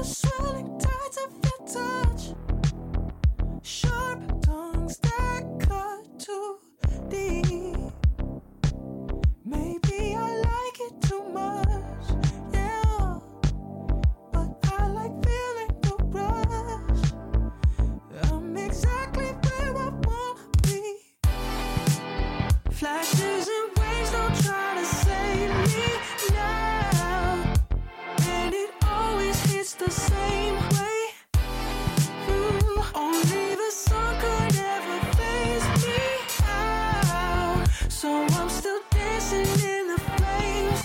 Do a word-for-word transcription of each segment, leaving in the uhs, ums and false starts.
swelling tides of your touch. Sharp tongues that cut too deep. Maybe I like it too much, yeah. But I like feeling the rush. I'm exactly where I wanna be. Flashes and waves don't try to save me now. And it always hits the same way. Ooh, only the sun could ever phase me out. So I'm still dancing in the flames.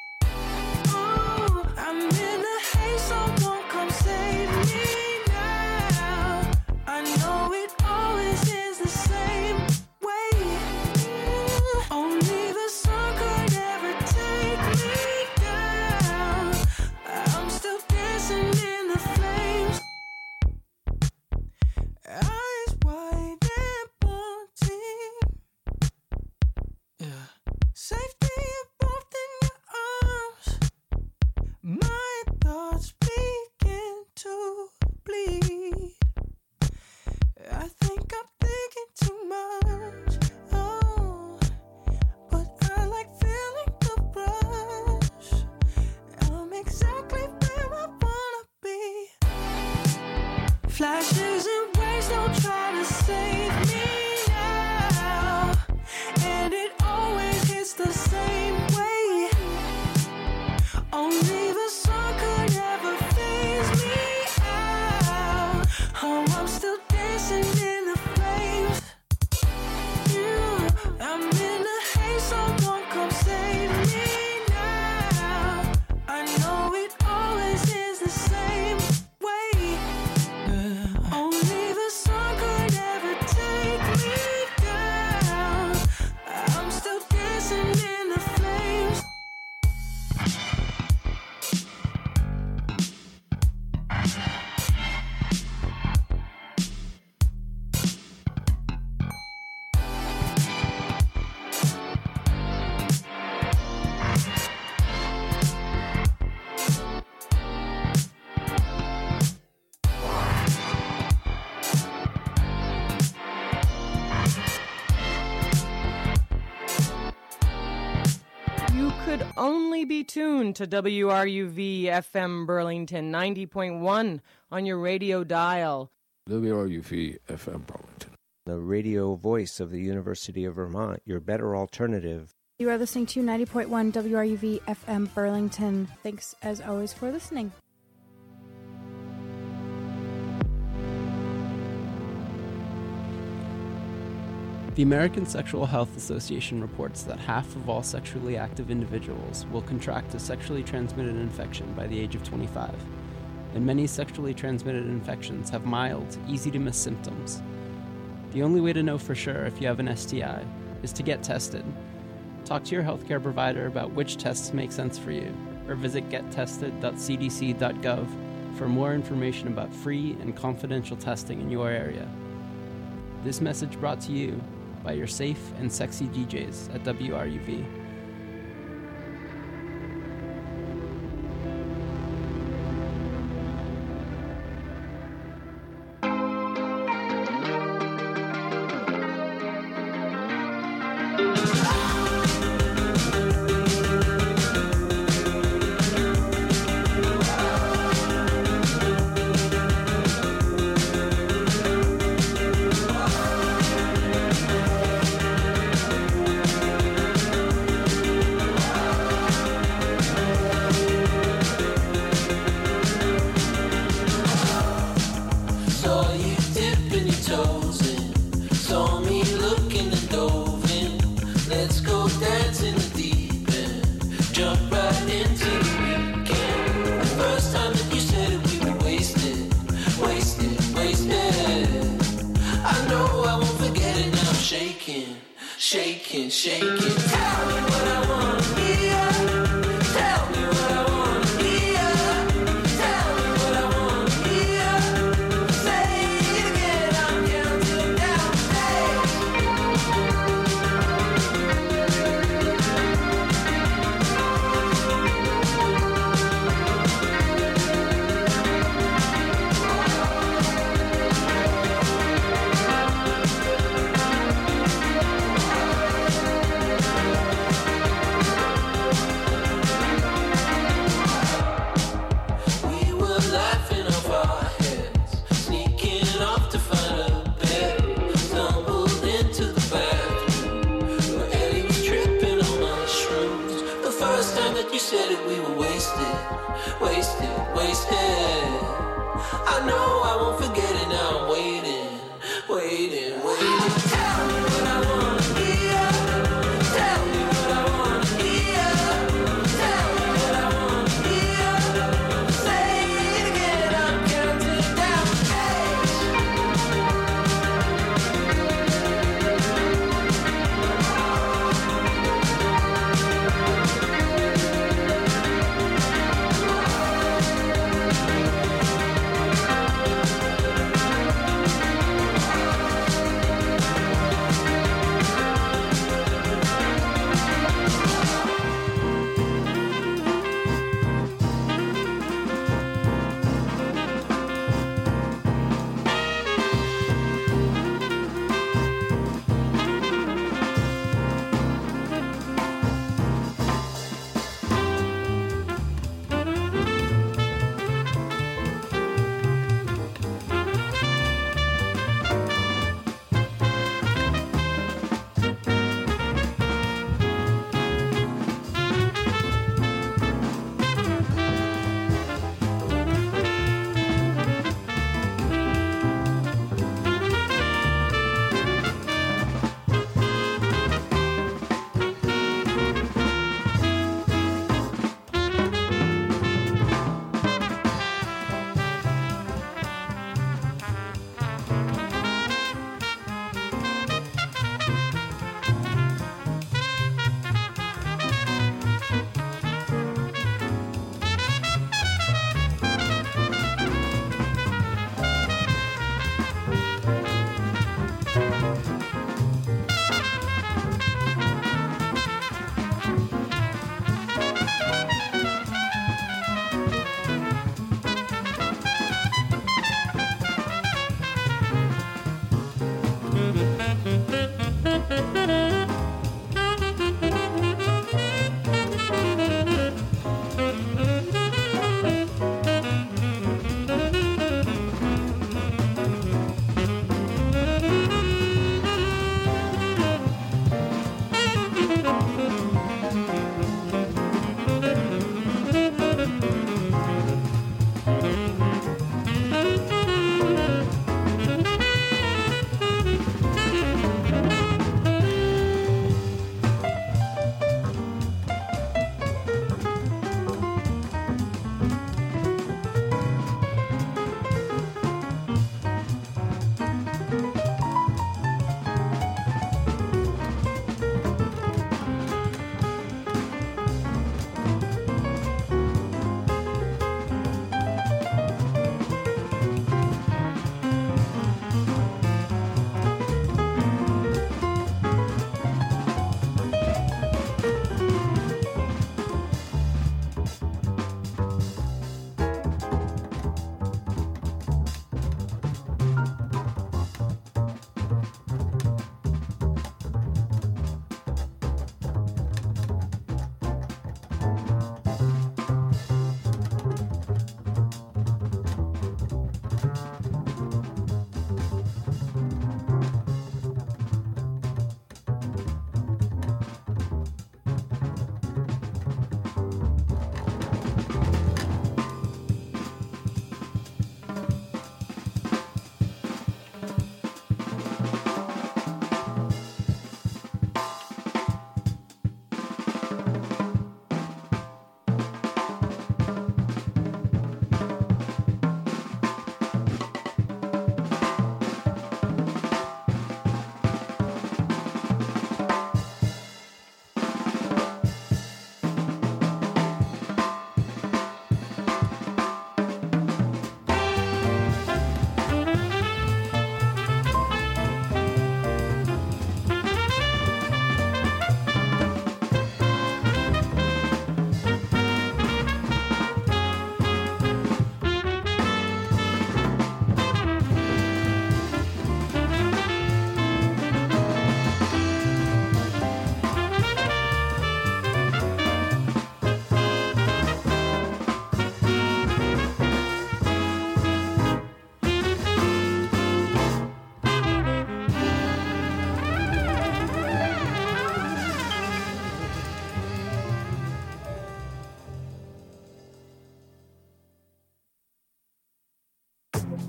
Oh, I'm in the haze, someone come save me now. I know it always is the same way. Only the sun could ever take me down. I'm still dancing in the flames. Eyes wide and wanting, yeah. Safety involved in your arms. My thoughts begin to bleed. I think I'm thinking too much. Oh, but I like feeling the rush. I'm exactly where I wanna be. Flashes and waves don't try to save me now. And it always hits the same way. Only the sun could ever phase me out. Oh, I'm still dancing in the flames. Yeah, I'm in the haze, someone come save me now. I know it always is the same way. Yeah. Only the sun could ever take me down. I'm still dancing in the flames. You could only be tuned to W R U V F M Burlington ninety point one on your radio dial. W R U V F M Burlington. The radio voice of the University of Vermont, your better alternative. You are listening to ninety point one W R U V F M Burlington. Thanks as always for listening. The American Sexual Health Association reports that half of all sexually active individuals will contract a sexually transmitted infection by the age of twenty-five, and many sexually transmitted infections have mild, easy-to-miss symptoms. The only way to know for sure if you have an S T I is to get tested. Talk to your healthcare provider about which tests make sense for you, or visit get tested dot c d c dot gov for more information about free and confidential testing in your area. This message brought to you by your safe and sexy D Js at W R U V. shaking, shaking. Tell me what I wanna hear. Tell me what I wanna hear. Tell me what I wanna hear. Say it again, I'm counting down the days. wasted, wasted. I know I won't forget it now. I'm waiting, waiting, waiting. Tell me what I wanna hear. Tell me what I wanna hear. Tell me what I wanna hear. Say it again, I'm counting down.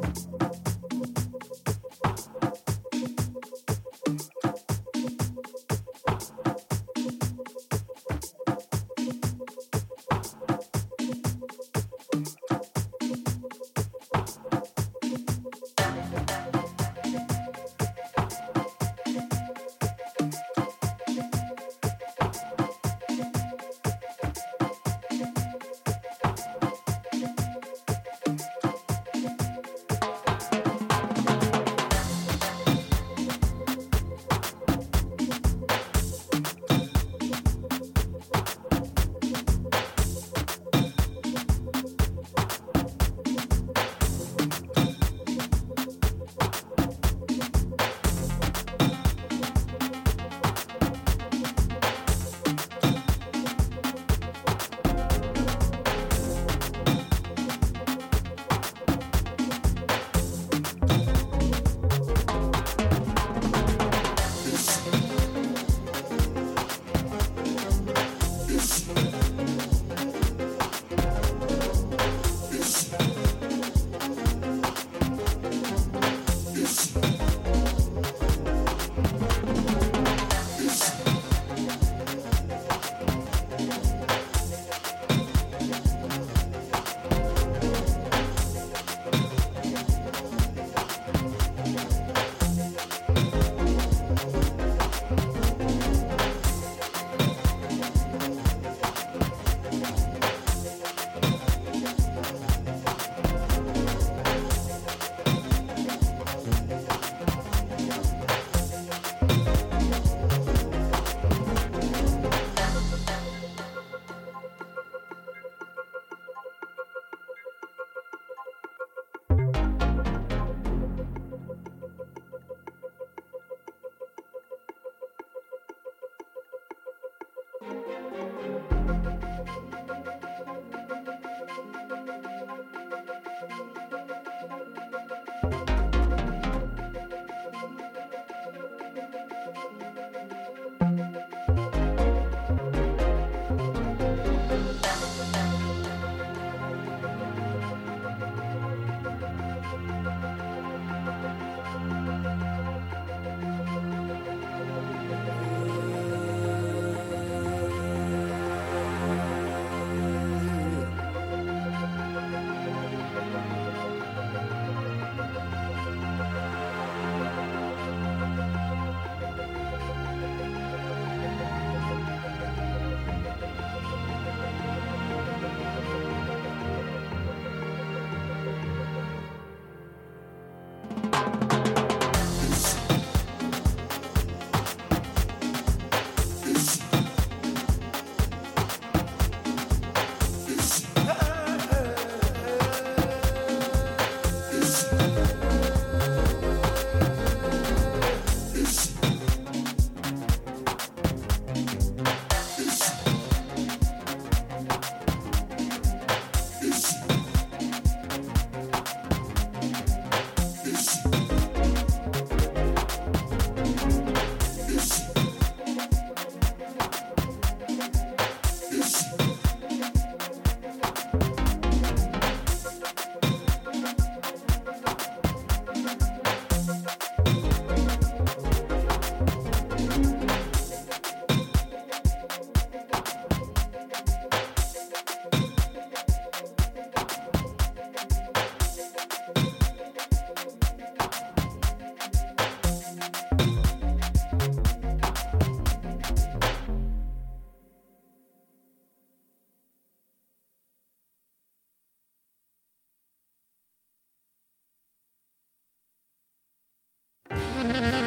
Thank you.